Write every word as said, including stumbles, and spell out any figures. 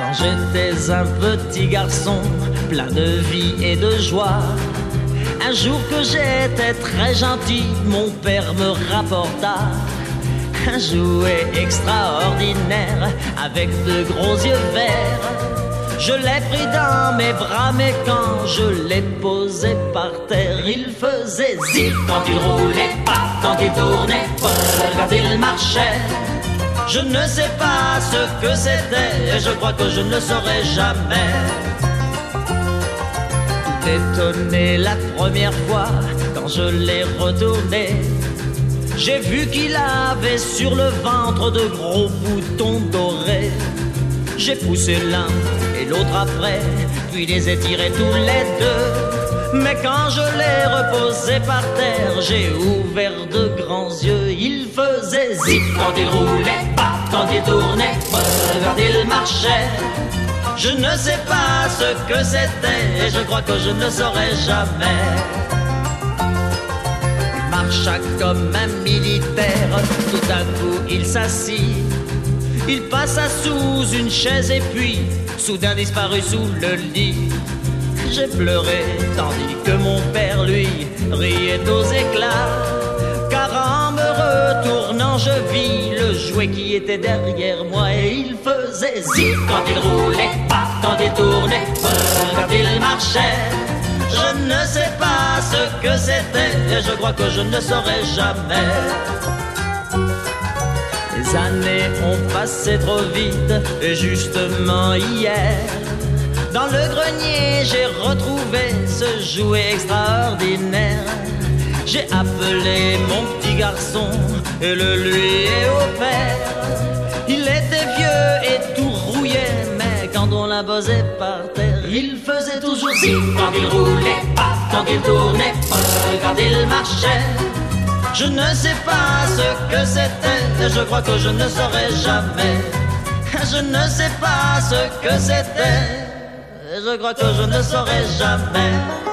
Quand j'étais un petit garçon, plein de vie et de joie, un jour que j'étais très gentil, mon père me rapporta un jouet extraordinaire avec de gros yeux verts. Je l'ai pris dans mes bras, mais quand je l'ai posé par terre, il faisait zip quand il roulait, pas quand il tournait, quand il marchait. Je ne sais pas ce que c'était, et je crois que je ne le saurai jamais. Étonné la première fois, quand je l'ai retourné, j'ai vu qu'il avait sur le ventre de gros boutons dorés. J'ai poussé l'un et l'autre après, puis les ai tirés tous les deux. Mais quand je l'ai reposé par terre, j'ai ouvert de grands yeux. Il faisait zip quand il roulait, pas quand il tournait, quand il marchait. Je ne sais pas ce que c'était, et je crois que je ne le saurai jamais. Il marcha comme un militaire, tout d'un coup il s'assit. Il passa sous une chaise et puis soudain disparut sous le lit. J'ai pleuré tandis que mon père lui riait aux éclats, car en me retournant je vis le jouet qui était derrière moi. Et il faisait zip quand il roulait, pas quand il tournait, quand il marchait. Je ne sais pas ce que c'était, et je crois que je ne saurai jamais. Les années ont passé trop vite, et justement hier, dans le grenier j'ai retrouvé ce jouet extraordinaire. J'ai appelé mon petit garçon et le lui ai offert. Il était vieux et tout rouillé, mais quand on l'a posé par terre, il faisait toujours zip quand il roulait, pas quand il tournait, quand il marchait. Je ne sais pas ce que c'était, je crois que je ne saurai jamais. Je ne sais pas ce que c'était, je crois que je ne saurai jamais.